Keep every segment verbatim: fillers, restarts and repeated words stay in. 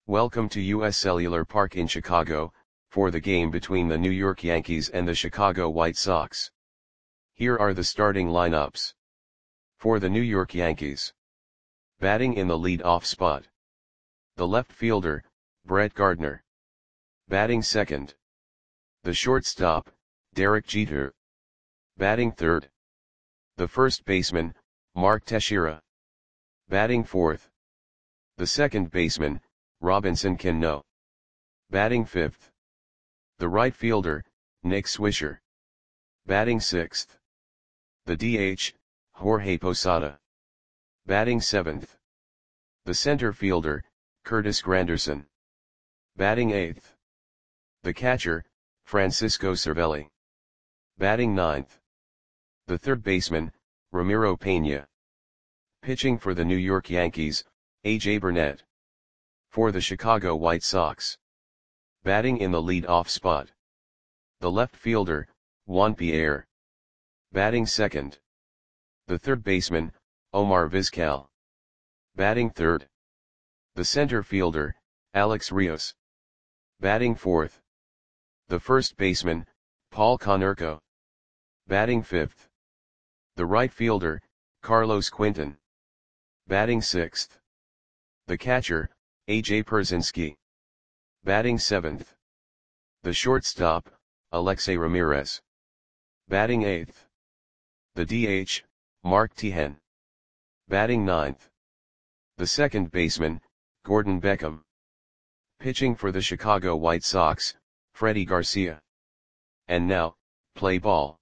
Welcome to U S Cellular Park in Chicago, for the game between the New York Yankees and the Chicago White Sox. Here are the starting lineups. For the New York Yankees. Batting in the lead-off spot. The left fielder, Brett Gardner. Batting second. The shortstop, Derek Jeter. Batting third. The first baseman, Mark Teixeira. Batting fourth. The second baseman, Robinson Cano. Batting fifth. The right fielder, Nick Swisher. Batting sixth. The D H, Jorge Posada. Batting seventh. The center fielder, Curtis Granderson. Batting eighth. The catcher, Francisco Cervelli. Batting ninth. The third baseman, Ramiro Peña. Pitching for the New York Yankees, A J Burnett. For the Chicago White Sox. Batting in the lead-off spot. The left fielder, Juan Pierre. Batting second. The third baseman, Omar Vizquel. Batting third. The center fielder, Alex Rios. Batting fourth. The first baseman, Paul Konerko. Batting fifth. The right fielder, Carlos Quinton. Batting sixth. The catcher, A J Pierzynski. Batting seventh. The shortstop, Alexei Ramirez. Batting eighth. The D H, Mark Teahen. Batting ninth. The second baseman, Gordon Beckham. Pitching for the Chicago White Sox, Freddie Garcia. And now, play ball.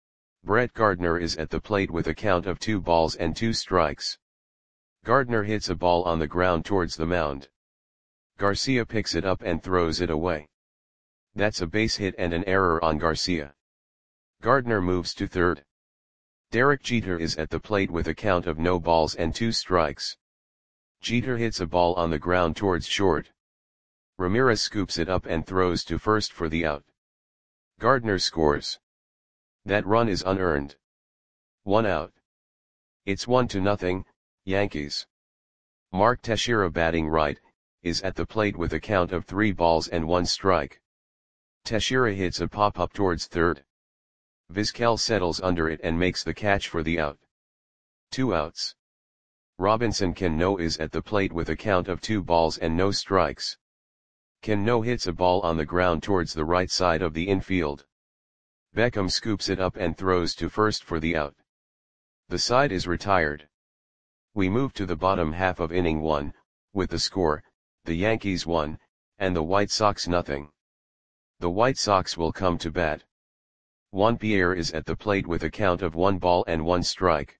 Brett Gardner is at the plate with a count of two balls and two strikes. Gardner hits a ball on the ground towards the mound. Garcia picks it up and throws it away. That's a base hit and an error on Garcia. Gardner moves to third. Derek Jeter is at the plate with a count of no balls and two strikes. Jeter hits a ball on the ground towards short. Ramirez scoops it up and throws to first for the out. Gardner scores. That run is unearned. One out. It's one to nothing, Yankees. Mark Teixeira, batting right, is at the plate with a count of three balls and one strike. Teixeira hits a pop-up towards third. Vizquel settles under it and makes the catch for the out. Two outs. Robinson Cano is at the plate with a count of two balls and no strikes. Cano hits a ball on the ground towards the right side of the infield. Beckham scoops it up and throws to first for the out. The side is retired. We move to the bottom half of inning one, with the score, the Yankees one, and the White Sox nothing. The White Sox will come to bat. Juan Pierre is at the plate with a count of one ball and one strike.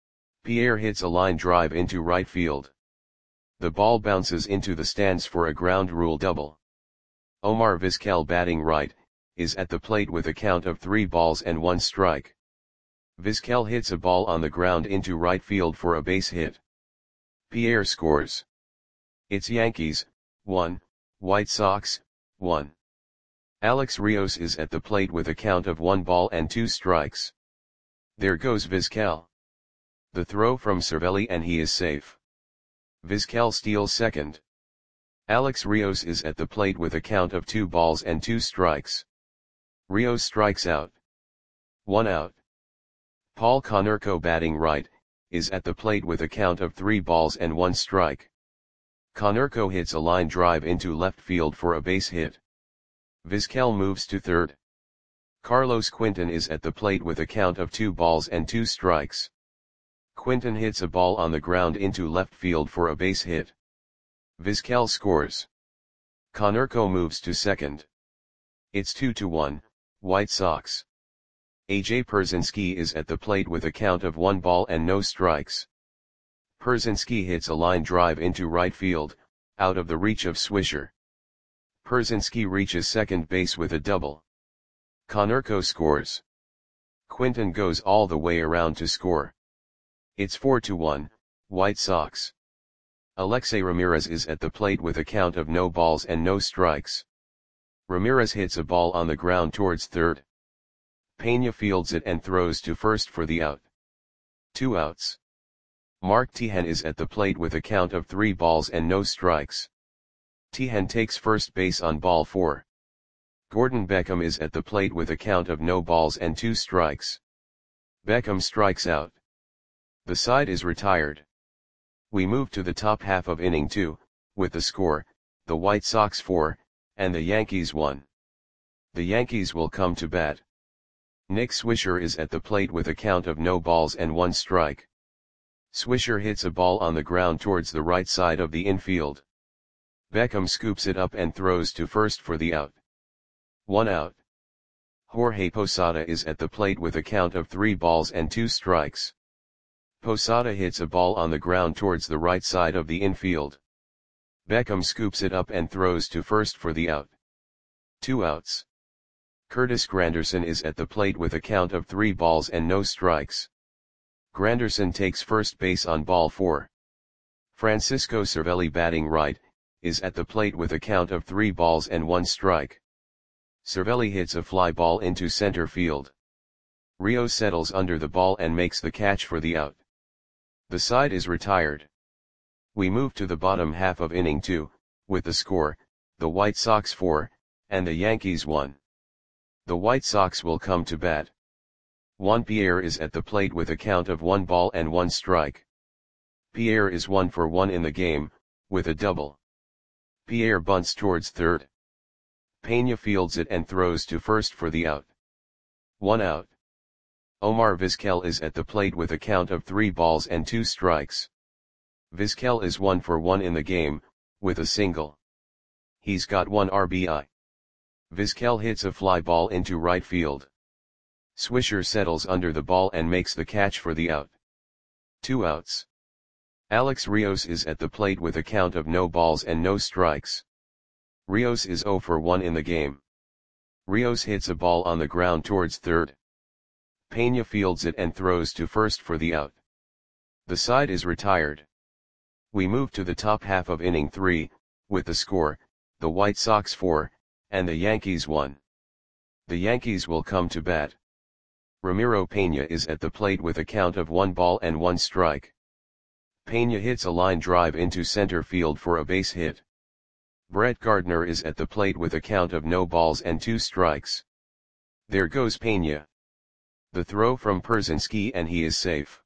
Pierre hits a line drive into right field. The ball bounces into the stands for a ground rule double. Omar Vizquel, batting right, is at the plate with a count of three balls and one strike. Vizquel hits a ball on the ground into right field for a base hit. Pierre scores. It's Yankees, one, White Sox, one. Alex Rios is at the plate with a count of one ball and two strikes. There goes Vizquel. The throw from Cervelli and he is safe. Vizquel steals second. Alex Rios is at the plate with a count of two balls and two strikes. Rios strikes out. One out. Paul Konerko, batting right, is at the plate with a count of three balls and one strike. Konerko hits a line drive into left field for a base hit. Vizquel moves to third. Carlos Quinton is at the plate with a count of two balls and two strikes. Quinton hits a ball on the ground into left field for a base hit. Vizquel scores. Konerko moves to second. It's two to one, White Sox. A J Pierzynski is at the plate with a count of one ball and no strikes. Pierzynski hits a line drive into right field, out of the reach of Swisher. Pierzynski reaches second base with a double. Konerko scores. Quinton goes all the way around to score. It's four to one, White Sox. Alexei Ramirez is at the plate with a count of no balls and no strikes. Ramirez hits a ball on the ground towards third. Peña fields it and throws to first for the out. Two outs. Mark Teahen is at the plate with a count of three balls and no strikes. Tehan takes first base on ball four. Gordon Beckham is at the plate with a count of no balls and two strikes. Beckham strikes out. The side is retired. We move to the top half of inning two, with the score, the White Sox four, and the Yankees one. The Yankees will come to bat. Nick Swisher is at the plate with a count of no balls and one strike. Swisher hits a ball on the ground towards the right side of the infield. Beckham scoops it up and throws to first for the out. One out. Jorge Posada is at the plate with a count of three balls and two strikes. Posada hits a ball on the ground towards the right side of the infield. Beckham scoops it up and throws to first for the out. Two outs. Curtis Granderson is at the plate with a count of three balls and no strikes. Granderson takes first base on ball four. Francisco Cervelli, batting right, is at the plate with a count of three balls and one strike. Cervelli hits a fly ball into center field. Rios settles under the ball and makes the catch for the out. The side is retired. We move to the bottom half of inning two, with the score, the White Sox four, and the Yankees one. The White Sox will come to bat. Juan Pierre is at the plate with a count of one ball and one strike. Pierre is one for one in the game, with a double. Pierre bunts towards third. Pena fields it and throws to first for the out. One out. Omar Vizquel is at the plate with a count of three balls and two strikes. Vizquel is one for one in the game, with a single. He's got one R B I. Vizquel hits a fly ball into right field. Swisher settles under the ball and makes the catch for the out. Two outs. Alex Rios is at the plate with a count of no balls and no strikes. Rios is zero for one in the game. Rios hits a ball on the ground towards third. Pena fields it and throws to first for the out. The side is retired. We move to the top half of inning three, with the score, the White Sox four, and the Yankees one. The Yankees will come to bat. Ramiro Pena is at the plate with a count of one ball and one strike. Pena hits a line drive into center field for a base hit. Brett Gardner is at the plate with a count of no balls and two strikes. There goes Pena. The throw from Pierzynski and he is safe.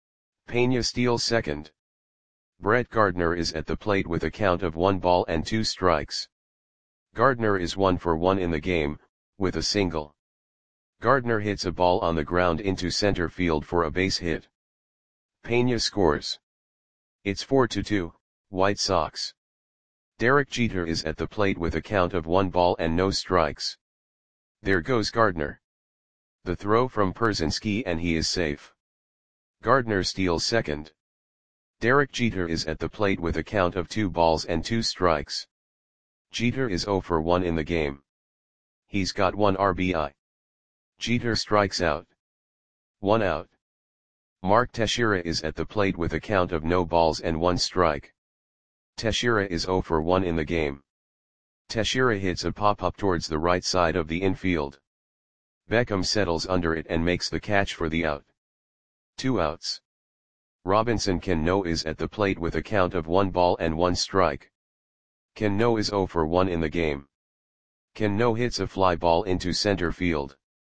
Pena steals second. Brett Gardner is at the plate with a count of one ball and two strikes. Gardner is one for one in the game, with a single. Gardner hits a ball on the ground into center field for a base hit. Pena scores. It's four to two, White Sox. Derek Jeter is at the plate with a count of one ball and no strikes. There goes Gardner. The throw from Pierzynski and he is safe. Gardner steals second. Derek Jeter is at the plate with a count of two balls and two strikes. Jeter is zero for one in the game. He's got one R B I. Jeter strikes out. One out. Mark Teixeira is at the plate with a count of no balls and one strike. Teixeira is zero for one in the game. Teixeira hits a pop-up towards the right side of the infield. Beckham settles under it and makes the catch for the out. Two outs. Robinson Cano is at the plate with a count of one ball and one strike. Cano is zero for one in the game. Cano hits a fly ball into center field.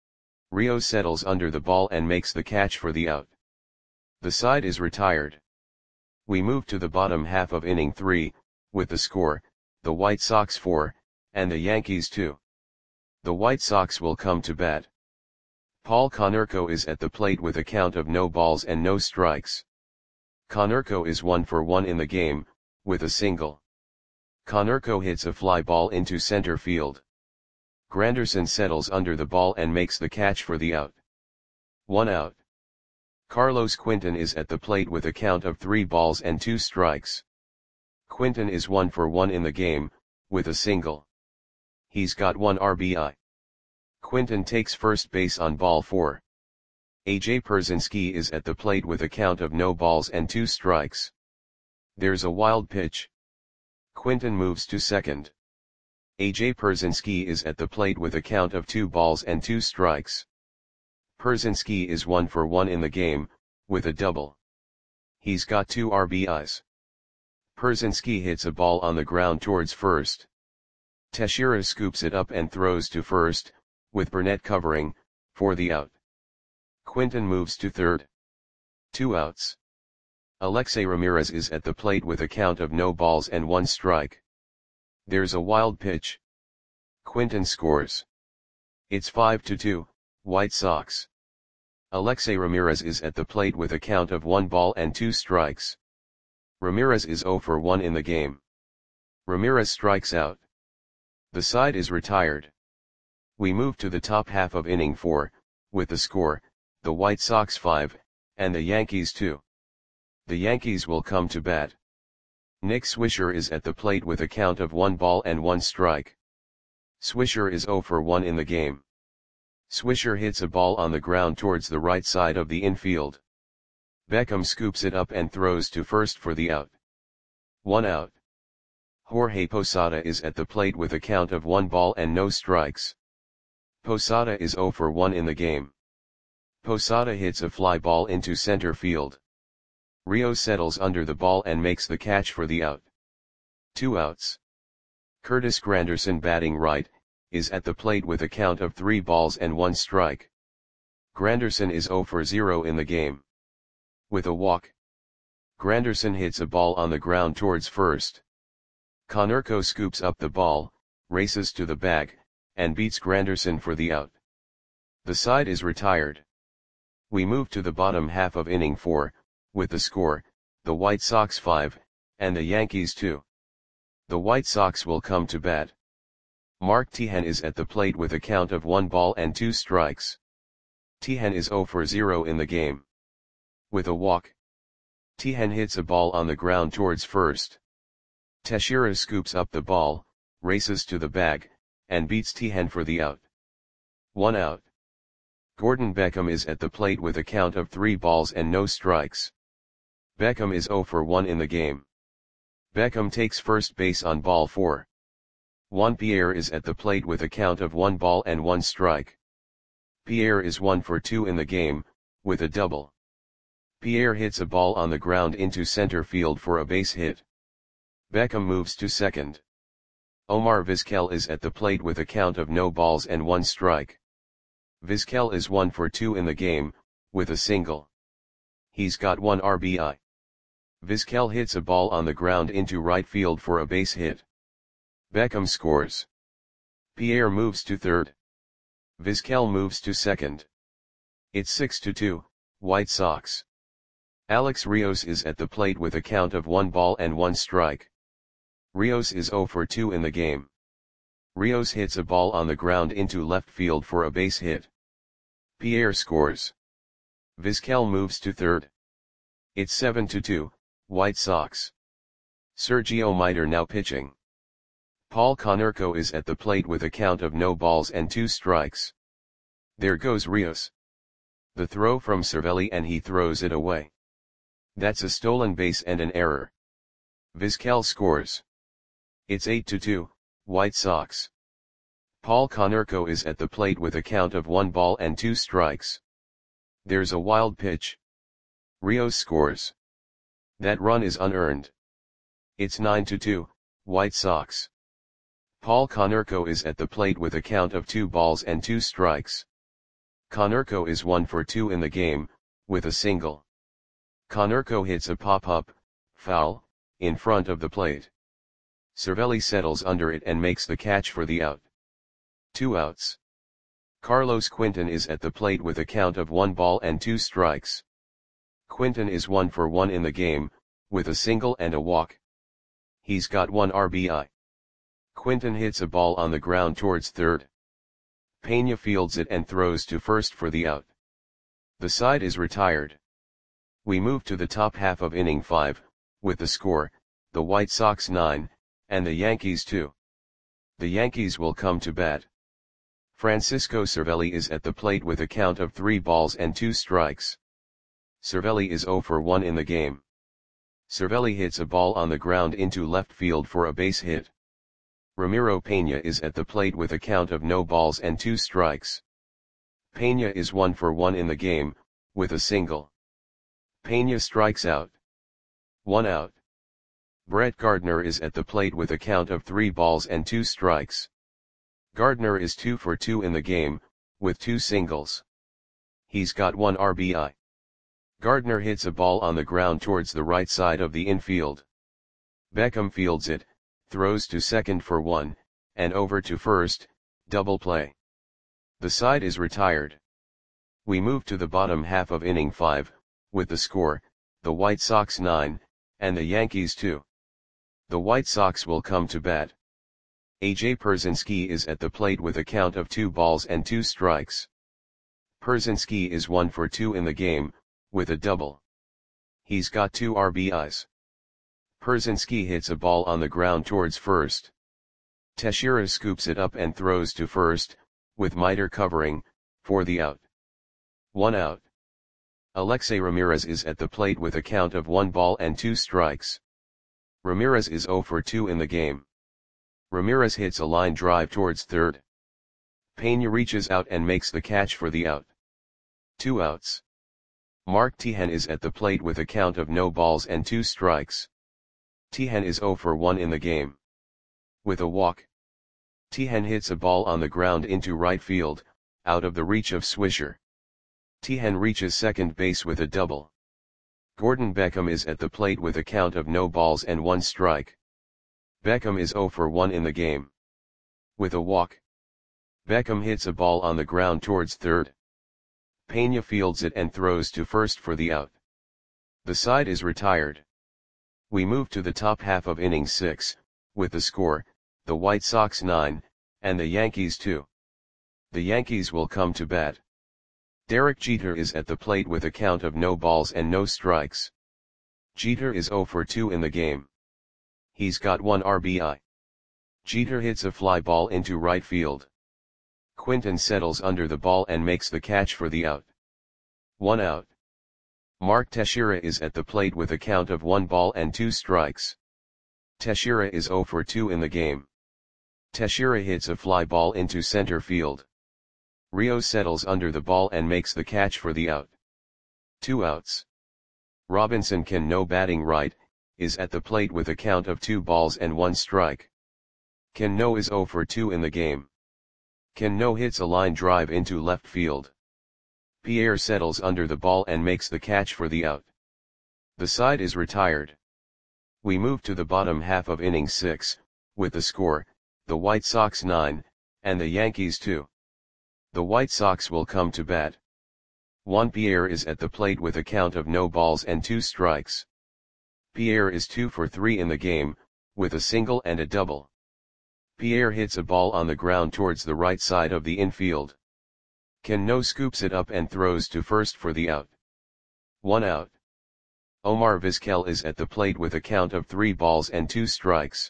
Rios settles under the ball and makes the catch for the out. The side is retired. We move to the bottom half of inning three, with the score, the White Sox four, and the Yankees two. The White Sox will come to bat. Paul Konerko is at the plate with a count of no balls and no strikes. Konerko is one for one in the game, with a single. Konerko hits a fly ball into center field. Granderson settles under the ball and makes the catch for the out. One out. Carlos Quinton is at the plate with a count of three balls and two strikes. Quinton is one for one in the game, with a single. He's got one R B I. Quinton takes first base on ball four. A J Pierzynski is at the plate with a count of no balls and two strikes. There's a wild pitch. Quinton moves to second. A J Pierzynski is at the plate with a count of two balls and two strikes. Pierzynski is one for one in the game, with a double. He's got two R B Is. Persinski hits a ball on the ground towards first. Teixeira scoops it up and throws to first, with Burnett covering, for the out. Quinton moves to third. Two outs. Alexei Ramirez is at the plate with a count of no balls and one strike. There's a wild pitch. Quinton scores. It's five to two, White Sox. Alexei Ramirez is at the plate with a count of one ball and two strikes. Ramirez is zero for one in the game. Ramirez strikes out. The side is retired. We move to the top half of inning four, with the score, the White Sox five, and the Yankees two. The Yankees will come to bat. Nick Swisher is at the plate with a count of one ball and one strike. Swisher is zero for one in the game. Swisher hits a ball on the ground towards the right side of the infield. Beckham scoops it up and throws to first for the out. One out. Jorge Posada is at the plate with a count of one ball and no strikes. Posada is zero for one in the game. Posada hits a fly ball into center field. Rios settles under the ball and makes the catch for the out. Two outs. Curtis Granderson, batting right, is at the plate with a count of three balls and one strike. Granderson is zero for zero in the game. With a walk. Granderson hits a ball on the ground towards first. Konerko scoops up the ball, races to the bag, and beats Granderson for the out. The side is retired. We move to the bottom half of inning four, with the score, the White Sox five, and the Yankees two. The White Sox will come to bat. Mark Teahen is at the plate with a count of one ball and two strikes. Teahen is zero for zero in the game. With a walk. Teahen hits a ball on the ground towards first. Teixeira scoops up the ball, races to the bag, and beats Teahen for the out. One out. Gordon Beckham is at the plate with a count of three balls and no strikes. Beckham is zero for one in the game. Beckham takes first base on ball four. Juan Pierre is at the plate with a count of one ball and one strike. Pierre is one for two in the game, with a double. Pierre hits a ball on the ground into center field for a base hit. Beckham moves to second. Omar Vizquel is at the plate with a count of no balls and one strike. Vizquel is one for two in the game, with a single. He's got one R B I. Vizquel hits a ball on the ground into right field for a base hit. Beckham scores. Pierre moves to third. Vizquel moves to second. It's six to two, White Sox. Alex Rios is at the plate with a count of one ball and one strike. Rios is zero for two in the game. Rios hits a ball on the ground into left field for a base hit. Pierre scores. Vizquel moves to third. It's seven to two, White Sox. Sergio Miter now pitching. Paul Konerko is at the plate with a count of no balls and two strikes. There goes Rios. The throw from Cervelli and he throws it away. That's a stolen base and an error. Vizquel scores. It's eight to two, White Sox. Paul Konerko is at the plate with a count of one ball and two strikes. There's a wild pitch. Rios scores. That run is unearned. It's nine to two, White Sox. Paul Konerko is at the plate with a count of two balls and two strikes. Konerko is one for two in the game, with a single. Konerko hits a pop-up, foul, in front of the plate. Cervelli settles under it and makes the catch for the out. Two outs. Carlos Quinton is at the plate with a count of one ball and two strikes. Quinton is one for one in the game, with a single and a walk. He's got one R B I. Quinton hits a ball on the ground towards third. Pena fields it and throws to first for the out. The side is retired. We move to the top half of inning five, with the score, the White Sox nine, and the Yankees two. The Yankees will come to bat. Francisco Cervelli is at the plate with a count of three balls and two strikes. Cervelli is zero for one in the game. Cervelli hits a ball on the ground into left field for a base hit. Ramiro Pena is at the plate with a count of no balls and two strikes. Pena is one for one in the game, with a single. Pena strikes out. One out. Brett Gardner is at the plate with a count of three balls and two strikes. Gardner is two for two in the game, with two singles. He's got one R B I. Gardner hits a ball on the ground towards the right side of the infield. Beckham fields it, throws to second for one, and over to first, double play. The side is retired. We move to the bottom half of inning five, with the score, the White Sox nine, and the Yankees two. The White Sox will come to bat. A J Pierzynski is at the plate with a count of two balls and two strikes. Pierzynski is one for two in the game, with a double. He's got two R B Is. Pierzynski hits a ball on the ground towards first. Teixeira scoops it up and throws to first, with Miter covering, for the out. One out. Alexei Ramirez is at the plate with a count of one ball and two strikes. Ramirez is zero for two in the game. Ramirez hits a line drive towards third. Pena reaches out and makes the catch for the out. Two outs. Mark Tejan is at the plate with a count of no balls and two strikes. Tejan is zero for one in the game. With a walk. Tejan hits a ball on the ground into right field, out of the reach of Swisher. Tejan reaches second base with a double. Gordon Beckham is at the plate with a count of no balls and one strike. Beckham is zero for one in the game. With a walk. Beckham hits a ball on the ground towards third. Pena fields it and throws to first for the out. The side is retired. We move to the top half of inning six, with the score, the White Sox nine, and the Yankees two. The Yankees will come to bat. Derek Jeter is at the plate with a count of no balls and no strikes. Jeter is zero for two in the game. He's got one R B I. Jeter hits a fly ball into right field. Quinton settles under the ball and makes the catch for the out. One out. Mark Teixeira is at the plate with a count of one ball and two strikes. Teixeira is zero for two in the game. Teixeira hits a fly ball into center field. Rios settles under the ball and makes the catch for the out. Two outs. Robinson Cano, batting right, is at the plate with a count of two balls and one strike. Cano is zero for two in the game. Cano hits a line drive into left field. Pierre settles under the ball and makes the catch for the out. The side is retired. We move to the bottom half of inning six, with the score, the White Sox nine, and the Yankees two. The White Sox will come to bat. Juan Pierre is at the plate with a count of no balls and two strikes. Pierre is two for three in the game, with a single and a double. Pierre hits a ball on the ground towards the right side of the infield. Cano scoops it up and throws to first for the out. One out. Omar Vizquel is at the plate with a count of three balls and two strikes.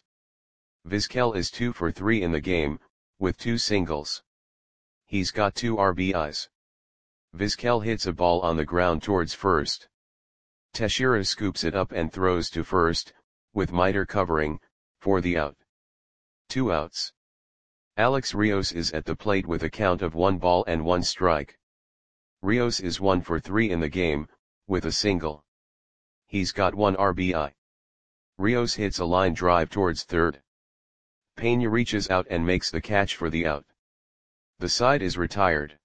Vizquel is two for three in the game, with two singles. He's got two R B Is. Vizquel hits a ball on the ground towards first. Teixeira scoops it up and throws to first, with Miter covering, for the out. Two outs. Alex Rios is at the plate with a count of one ball and one strike. Rios is one for three in the game, with a single. He's got one R B I. Rios hits a line drive towards third. Pena reaches out and makes the catch for the out. The side is retired.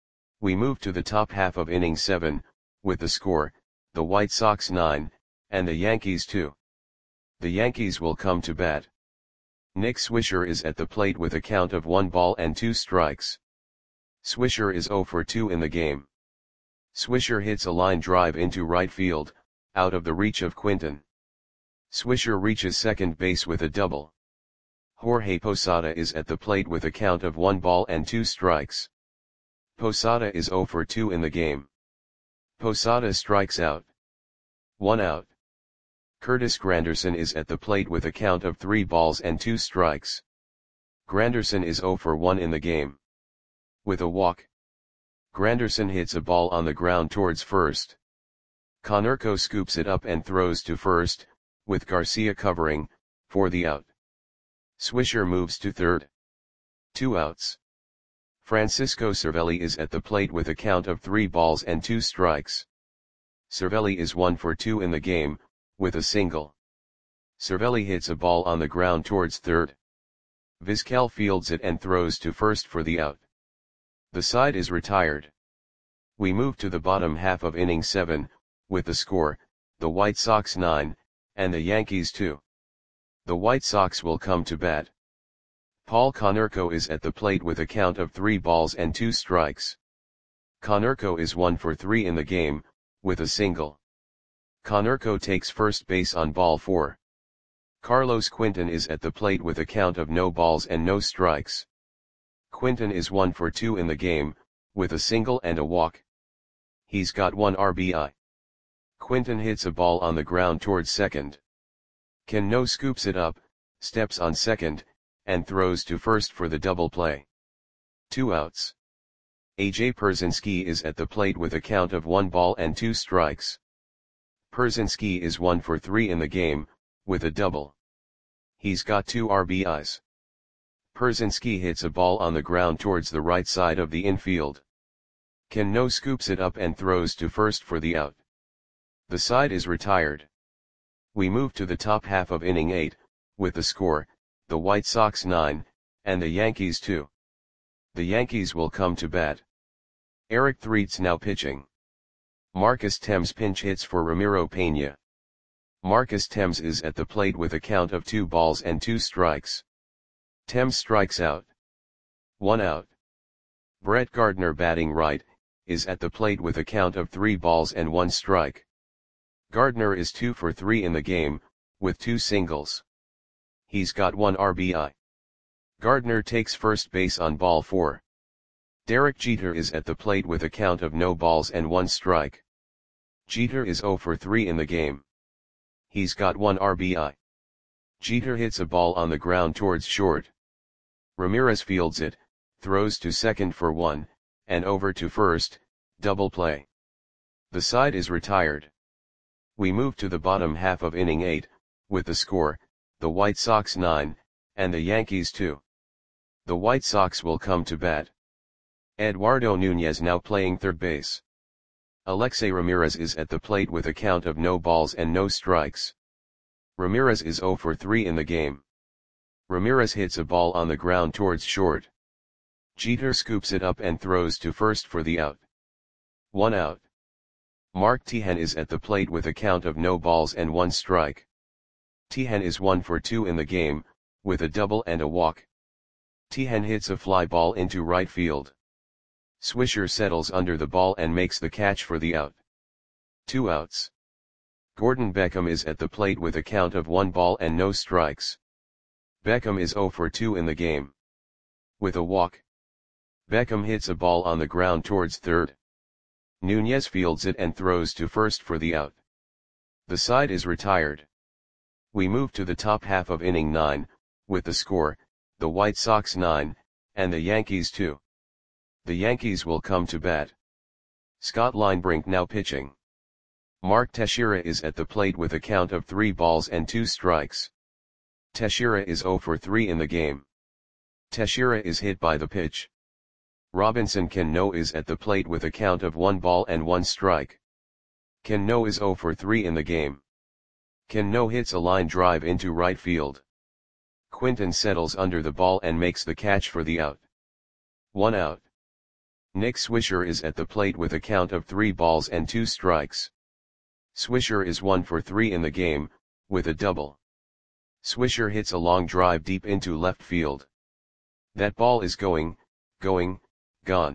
We move to the top half of inning seven, with the score, the White Sox nine, and the Yankees two. The Yankees will come to bat. Nick Swisher is at the plate with a count of one ball and two strikes. Swisher is zero for two in the game. Swisher hits a line drive into right field, out of the reach of Quinton. Swisher reaches second base with a double. Jorge Posada is at the plate with a count of one ball and two strikes. Posada is zero for two in the game. Posada strikes out. One out. Curtis Granderson is at the plate with a count of three balls and two strikes. Granderson is zero for one in the game. With a walk. Granderson hits a ball on the ground towards first. Konerko scoops it up and throws to first, with Garcia covering, for the out. Swisher moves to third. Two outs. Francisco Cervelli is at the plate with a count of three balls and two strikes. Cervelli is one for two in the game, with a single. Cervelli hits a ball on the ground towards third. Vizquel fields it and throws to first for the out. The side is retired. We move to the bottom half of inning seven, with the score, the White Sox nine, and the Yankees two. The White Sox will come to bat. Paul Konerko is at the plate with a count of three balls and two strikes. Konerko is one for three in the game, with a single. Konerko takes first base on ball four. Carlos Quinton is at the plate with a count of no balls and no strikes. Quinton is one for two in the game, with a single and a walk. He's got one R B I. Quinton hits a ball on the ground towards second. Cano scoops it up, steps on second, and throws to first for the double play. Two outs. A J Pierzynski is at the plate with a count of one ball and two strikes. Pierzynski is one for three in the game, with a double. He's got two R B Is. Pierzynski hits a ball on the ground towards the right side of the infield. Cano scoops it up and throws to first for the out. The side is retired. We move to the top half of inning eight, with the score, the White Sox nine, and the Yankees two. The Yankees will come to bat. Eric Threets now pitching. Marcus Thames pinch hits for Ramiro Peña. Marcus Thames is at the plate with a count of two balls and two strikes. Thames strikes out. One out. Brett Gardner batting right, is at the plate with a count of three balls and one strike. Gardner is two for three in the game, with two singles. He's got one R B I. Gardner takes first base on ball four. Derek Jeter is at the plate with a count of no balls and one strike. Jeter is zero for three in the game. He's got one R B I. Jeter hits a ball on the ground towards short. Ramirez fields it, throws to second for one, and over to first, double play. The side is retired. We move to the bottom half of inning eight, with the score, the White Sox nine, and the Yankees two. The White Sox will come to bat. Eduardo Nunez now playing third base. Alexei Ramirez is at the plate with a count of no balls and no strikes. Ramirez is zero for three in the game. Ramirez hits a ball on the ground towards short. Jeter scoops it up and throws to first for the out. One out. Mark Tejan is at the plate with a count of no balls and one strike. Tejan is one for two in the game, with a double and a walk. Tejan hits a fly ball into right field. Swisher settles under the ball and makes the catch for the out. Two outs. Gordon Beckham is at the plate with a count of one ball and no strikes. Beckham is zero for two in the game. With a walk. Beckham hits a ball on the ground towards third. Nunez fields it and throws to first for the out. The side is retired. We move to the top half of inning nine, with the score, the White Sox nine, and the Yankees two. The Yankees will come to bat. Scott Linebrink now pitching. Mark Teixeira is at the plate with a count of three balls and two strikes. Teixeira is zero for three in the game. Teixeira is hit by the pitch. Robinson Cano is at the plate with a count of one ball and one strike. Cano is zero for three in the game. Cano hits a line drive into right field. Quinton settles under the ball and makes the catch for the out. One out. Nick Swisher is at the plate with a count of three balls and two strikes. Swisher is one for three in the game, with a double. Swisher hits a long drive deep into left field. That ball is going, going, gone.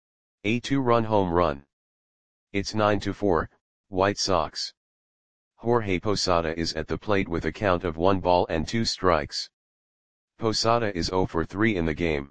A two-run home run. It's nine to four, White Sox. Jorge Posada is at the plate with a count of one ball and two strikes. Posada is zero for three in the game.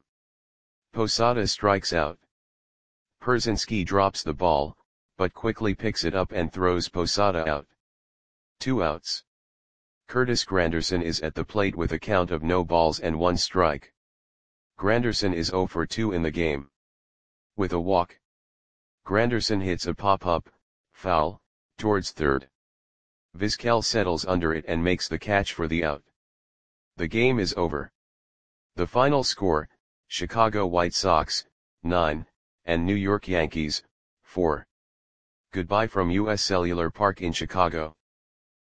Posada strikes out. Pierzynski drops the ball, but quickly picks it up and throws Posada out. Two outs. Curtis Granderson is at the plate with a count of no balls and one strike. Granderson is zero for two in the game. With a walk. Granderson hits a pop-up, foul, towards third. Vizquel settles under it and makes the catch for the out. The game is over. The final score, Chicago White Sox, nine, and New York Yankees, four. Goodbye from U S Cellular Park in Chicago.